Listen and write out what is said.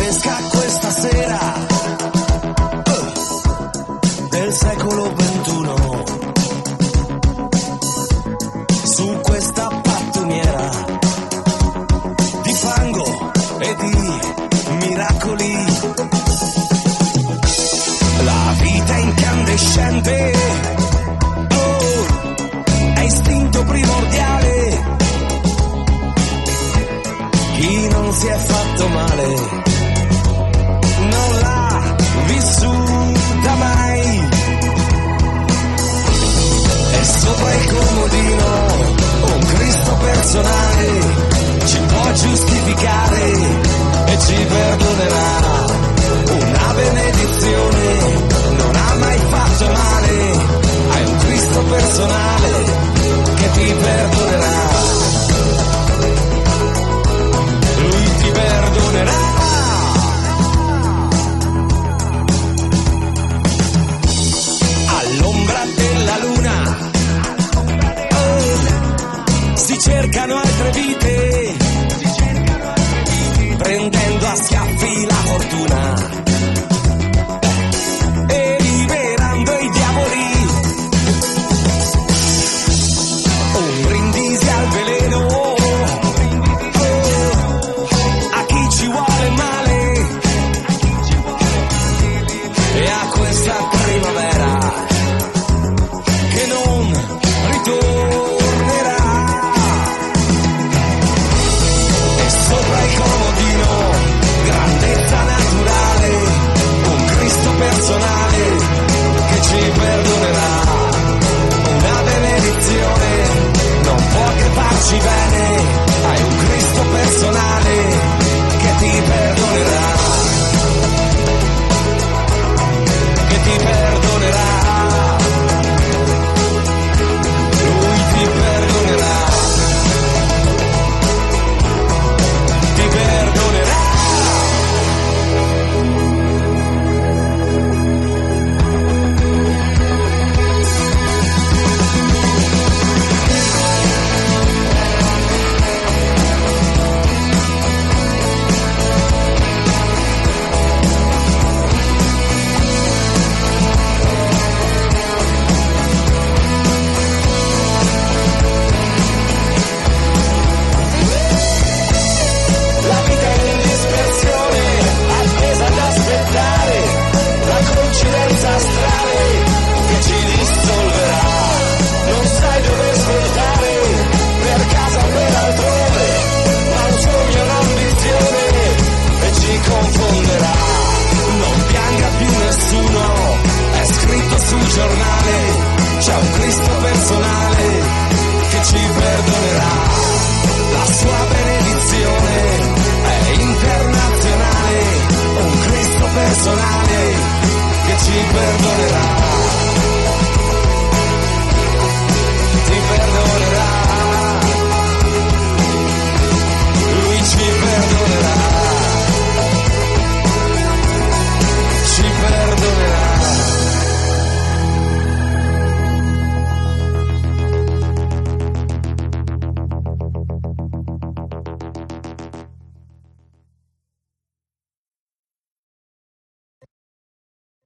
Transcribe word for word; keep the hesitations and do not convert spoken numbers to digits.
fresca questa sera uh, del secolo ventuno, su questa pattumiera di fango e di miracoli. La vita incandescente, oh, è istinto primordiale. Chi non si è fatto male non l'ha vissuta mai. E sopra il comodino un Cristo personale ci può giustificare e ci perdonerà. Una benedizione non ha mai fatto male. Hai un Cristo personale che ti perdonerà. Lui ti perdonerà. All'ombra della luna, oh, si cercano altre vite, prendendo a schiaffi la fortuna e liberando i diavoli. Un brindisi al veleno, oh, a chi ci vuole male e a questa primavera che non ritornerà. E sopra il comodino grandezza naturale, un Cristo personale che ci perdonerà. Una benedizione non può che farci bene. Hai un Cristo personale che ti perdonerà, che ti perdonerà. Lui ti perdonerà, ti perdonerà. La vita è in dispersione, attesa ad aspettare la coincidenza astrale che ci dissolverà. Non sai dove svoltare, per casa o per altrove, ma un sogno, un'ambizione e ci confonderà. Non pianga più nessuno, è scritto sul giornale, c'è un Cristo personale che ci perdonerà. La sua benedizione è internazionale, un Cristo personale che ci perdonerà.